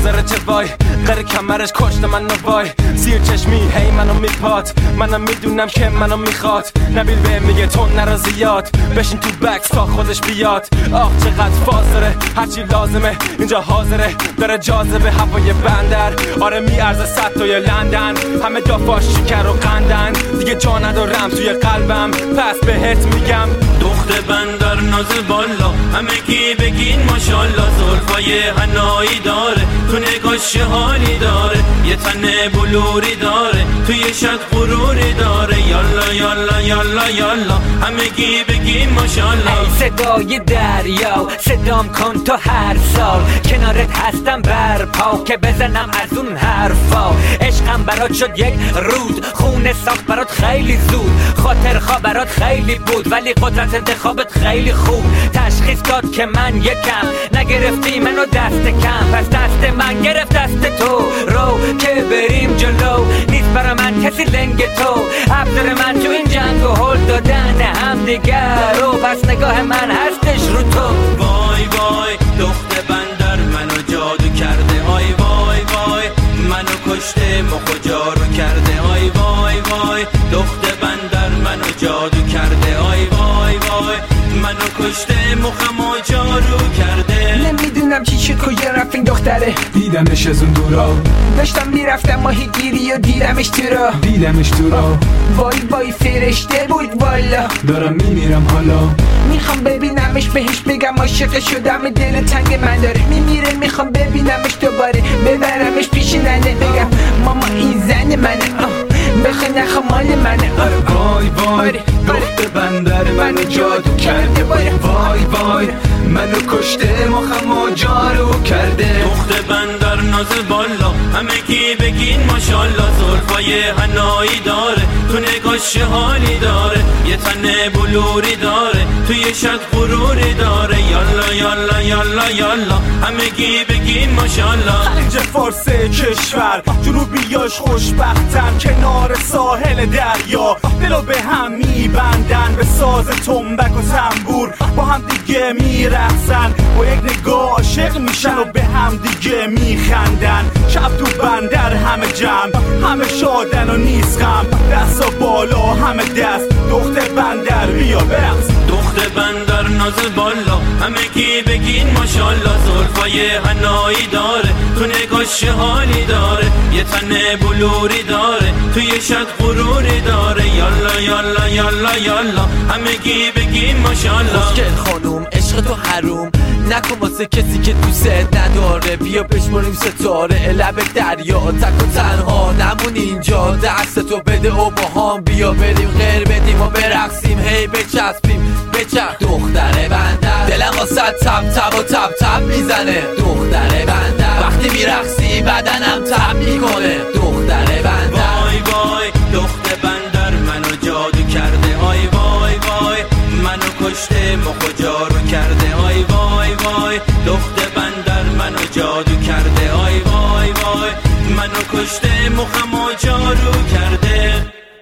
حاضره چه وای غیر کمرش کشت منو وای زیر چشمی هی منو میپات منم میدونم که منو میخواد نبیل به میگه تو نرا زیاد بشین تو بکس تا خودش بیاد آخ چقدر فاز داره هرچی لازمه اینجا حاضره داره جاذبه هوای بندر آره میارزه 100 تا لندن همه دافاش شکر و قندن دیگه جا ندارم توی قلبم پس بهت میگم دخت بندر ناز بالا همه کی بگین ماشالله زلفای حنایی داره تو نگاش حالی داره یه تن بلوری داره توی شد غروری داره یالا یالا یالا یالا همه کی بگین ماشالله ای صدای دریا صدام کن تو هر سال کنارت هستم برپا که بزنم از اون حرفا عشقم برات شد یک رود خونه ساخت برات خیلی زود خاطرخواه برات خیلی بود ولی قدرت انتخابت خیلی خوب تشخیص داد که من یکم نگرفتی منو دست کم پس دست من گرفت دست تو رو که بریم جلو نیست برا من کسی لنگ تو ابزار من تو این جنگ و هل دادن هم دیگر رو پس نگاه من هستش رو تو وای وای دخت بندر منو جادو کرده آی وای وای منو کشته مخ و جارو کرده آی وای وای دخت بندر منو جادو کرده آی وای وای منو کشته مخم و جارو کرده نمیدونم چی کجا رفت این دختره دیدمش از اون دورا داشتم میرفتم ماهی گیری و دیدمش تو را وای وای فرشته بود والا دارم میمیرم حالا میخوام ببینمش بهش بگم عاشق شدم دل تنگ من داره میمیره میخوام ببینمش دوباره ببرمش پیش ننه بگم ماما این زن منه بخواه نخواه مال منه وای وای دخت بندر منو جادو کرده وای وای منو کشته مخم و جارو کرده دخت بندر ناز بالا همه کی بگین ماشالله زلفای حنایی داره تو نگاش حالی داره یه تن بلوری داره توی شد غروری داره یالا یالا یالا یالا همه کی بگین ماشالله خلیج فارس کشور جنوبیاش خوشبختن کنار ساحل دریا دلو به هم میبندن به ساز تنبک و تنبور با هم دیگه میرقصن با یک نگاه عاشق میشن و به هم دیگه میخندن شب تو بندر همه جمع همه شادن و نیست غم دستا بالا همه دست دخت بندر بیا برقص دخت بندر ناز بالا همه کی بگین ماشالله زلفای حنایی داره تو نگاش حالی داره یه تن بلوری داره توی شد غروری داره یالا یالا یالا یالا همه کی بگین ماشالله خوشگل خانوم عشق تو حروم نکن واسه کسی که دوست نداره بیا بشماریم ستاره لب دریا تک و تنها نمون اینجا دست تو بده و با هم بیا بریم غیر بدیم و برقصیم هی بچسبیم بچرخ دختر بندر دلم واسه تب تب و تب تب میزنه دختر بندر وقتی میرقصی بدنم تب میکنه دختر بندر وای وای دخت بندر منو جادو کرده آی وای وای منو کشته مخ و جارو کرده آی وای وای دخت بندر منو جادو کرده آی وای وای منو کشته مخم و جارو کرده